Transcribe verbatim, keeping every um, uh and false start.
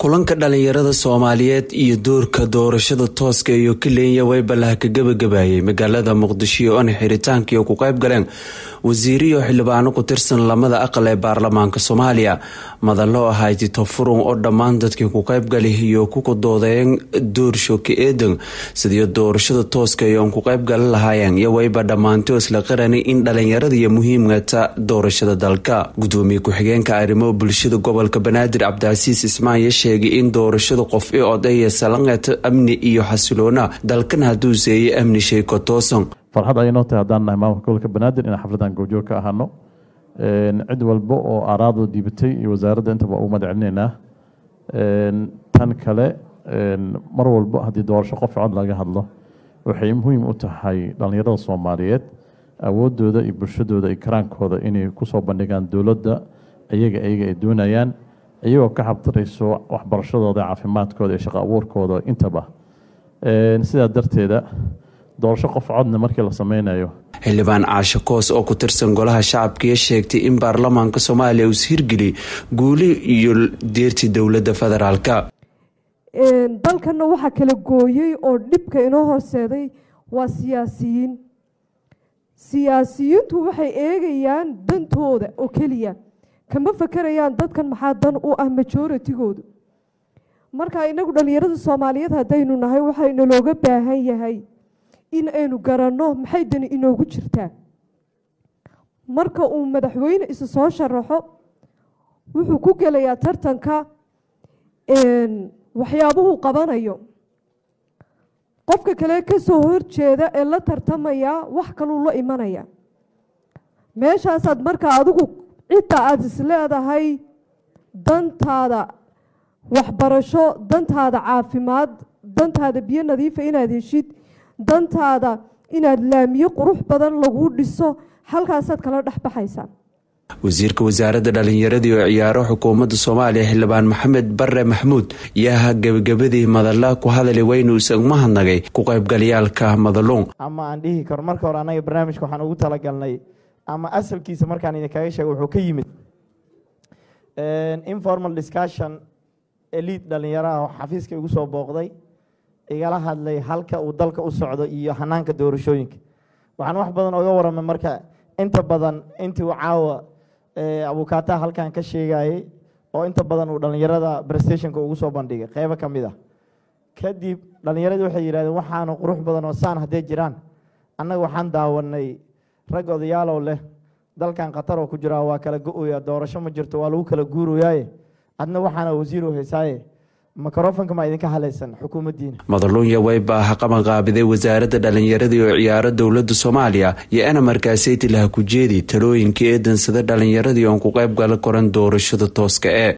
kulanka dhalinyarada Soomaaliyeed iyo doorka doorashada tooska iyo Kenya way balaha ka gabagabayay magaalada Muqdisho oo xiritaanka ku qayb galeen wasiiriyo xildhibaano ku tirsan lamada aqal ee baarlamaanka Soomaaliya madalo ahayd tofurun oo dhammaan dadkii ku qayb galay iyo ku doodeen doorsho ka eedan sidii doorashada tooska iyo ku qayb gal lahaayeen iyo wayba dhamaantood isla qaranay in dhalinyarada iyo muhiimada doorashada dalka gudoomiye ku xigeenka arrimo bulshada gobolka Banaadir Cabdicasiis Ismaaciil sheegay in doorashada qof ee odaya salanqata amni iyo xasiloona dalkan haduu seeyay amni shay ka toosan farxad ay noqotay hadaan maamulka gobolka Banaadir in xafladan goobjoog ka ahano een cid walba oo araado dibatay iyo wasaaradda intaba u madacneynaa een tan kale een mar walba hadii doorasho qof cod laga hadlo waxay muhiim u tahay dhalinyarada Soomaaliyeed awoodooda iyo bulshadooda iyo karaankooda inay ku soo bandhigaan dawladda ayaga ayaga ay doonayaan iyagoo ka xabtarayso waxbarashadooda caafimaadkooda iyo shaqo abuurkooda intaba een sida darteeda doorasho qof codna markii la sameynayo xildhibaan Caasho Koos oo ku tirsan golaha shacabka ee sheegtay in baarlamaanka Soomaaliya uu sirgeli guuli iyo deerti dawladda federaalka een dalkana waxa kala gooyay oo dhibka inoo horseeday waa siyaasiyiin siyaasiyiintu waxay eegayaan dantooda oo kaliya kama fakarayaan dadkan maxaa dan u ah majority-goodu marka inagu dhalinyarada Soomaaliyeed hadaynu nahay waxayna looga baahan yahay in aynu garanno maxay dan inoogu jirtaa marka uu madaxweyne isu soo sharaxo wuxuu ku gelayaa tartanka een waxyaabuhu qabanayo qofka kale ka soo horjeeda ee la tartamaya wax kale uu la imanaya meeshaas aad marka adigu inta aad isleedahay dantaada waxbarasho dantaada caafimaad dantaada biyo nadiif ah inaad heshid dantaada inaad laamiyo qurux badan lagu dhiso halkaas aad kala dhaxbaxaysaa wasiirka wasaaradda dhalinyarada iyo ciyaaro xukuumadda Soomaaliya xildhibaan Maxamed Barre Maxmuud yaa gabagabadii madalla ku hadalay waynu isaguma hadnagay ku qaybgalayaalka madaloon ama aan dhihi karo marka hore anaga barnaamijka waxaan ugu talagalnay ama asalkiisa markaan idin kaga sheego wuxuu ka yimid een informal discussion elite dhalinyaraha oo xafiiska ugu soo booqday igala hadlay halka uu dalka u socdo iyo hanaanka doorashooyinka waxaan wax badan uga waramay marka inta badan intii uu caawa ee abukaata halkan ka sheegay oo inta badan uu dhalinyarada prestationka ugu soo bandhigay qayb ka mid ah kadib dhalinyaradu waxay yiraahdeen waxaan qurux badan oo saan hadee jiraan annaga waxaan daawanay rag odayaal oo leh dalkan qatar oo ku jira waa kala go'oya doorasho ma jirto waa lagu kala guurooyay adna waxaan wasiir u heesay makrofanka ma idinka halaysan xukuumaddiina madalonya way baa qaban qaabiday wasaaradda dhalinyarada iyo ciyaaro dawladda Soomaaliya iyo ana markaasay tilaha ku jeedi talooyinka eedan sida dhalinyarada oo ku qayb gal koran doorashada tooska ee